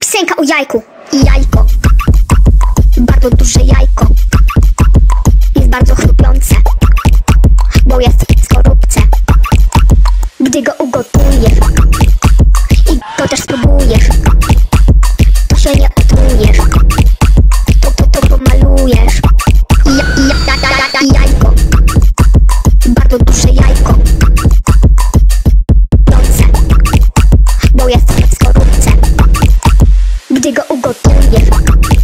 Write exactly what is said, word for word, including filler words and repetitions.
Piosenka o jajku. Jajko, bardzo duże jajko, jest bardzo chrupiące, bo jest w skorupce. Gdy go ugotujesz i to też spróbujesz, to się nie otrujesz, to to, to pomalujesz. Ja, ja, ja, ja, ja, jajko, bardzo duże jajko, chrupiące, bo jest w skorupce. Gdy go ugotujesz